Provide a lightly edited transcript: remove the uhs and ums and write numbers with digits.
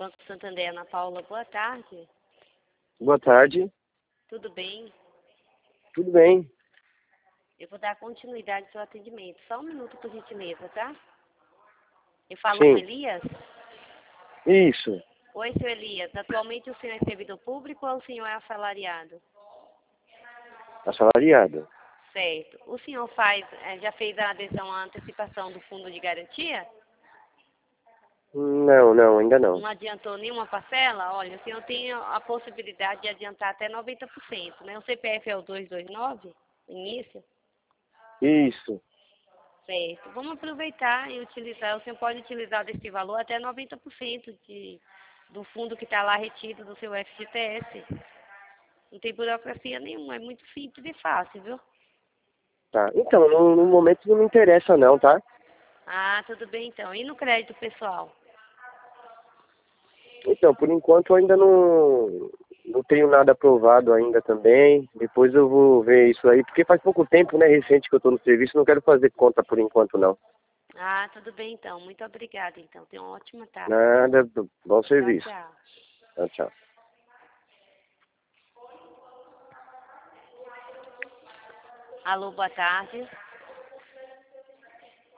Banco Santander, Ana Paula, boa tarde. Boa tarde. Tudo bem? Tudo bem? Eu vou dar continuidade ao seu atendimento. Só um minuto, por gentileza, tá? Eu falo com Sim. Elias? Isso. Oi, seu Elias. Atualmente o senhor é servidor público ou o senhor é assalariado? Assalariado. Certo. O senhor já fez a adesão à antecipação do fundo de garantia? Não, ainda não. Não adiantou nenhuma parcela? Olha, o senhor tem a possibilidade de adiantar até 90%, né? O CPF é o 229, início? Isso. Certo. Vamos aproveitar e utilizar. O senhor pode utilizar desse valor até 90% do fundo que está lá retido do seu FGTS. Não tem burocracia nenhuma, é muito simples e fácil, viu? Tá. Então, no momento não me interessa não, tá? Ah, tudo bem então. E no crédito pessoal? Então, por enquanto eu ainda não tenho nada aprovado ainda também. Depois eu vou ver isso aí, porque faz pouco tempo, né, recente que eu tô no serviço, não quero fazer conta por enquanto não. Ah, tudo bem então. Muito obrigada então. Tenha uma ótima tarde. Nada, bom Tchau, serviço. tchau. Tchau, tchau. Alô, boa tarde.